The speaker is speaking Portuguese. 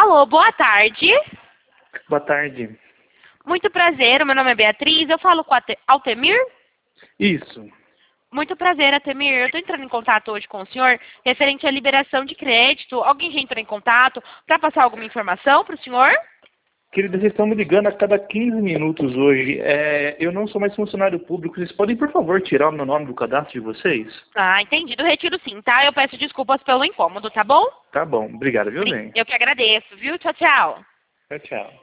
Alô, boa tarde. Boa tarde. Muito prazer, o meu nome é Beatriz, eu falo com Altemir? Isso. Muito prazer, Altemir. Eu estou entrando em contato hoje com o senhor referente à liberação de crédito. Alguém já entrou em contato para passar alguma informação para o senhor? Querida, vocês estão me ligando a cada 15 minutos hoje. Eu não sou mais funcionário público. Vocês podem, por favor, tirar o meu nome do cadastro de vocês? Ah, entendido. Retiro sim, tá? Eu peço desculpas pelo incômodo, tá bom? Tá bom. Obrigado, viu, bem? Eu que agradeço, viu? Tchau, tchau. Tchau, tchau.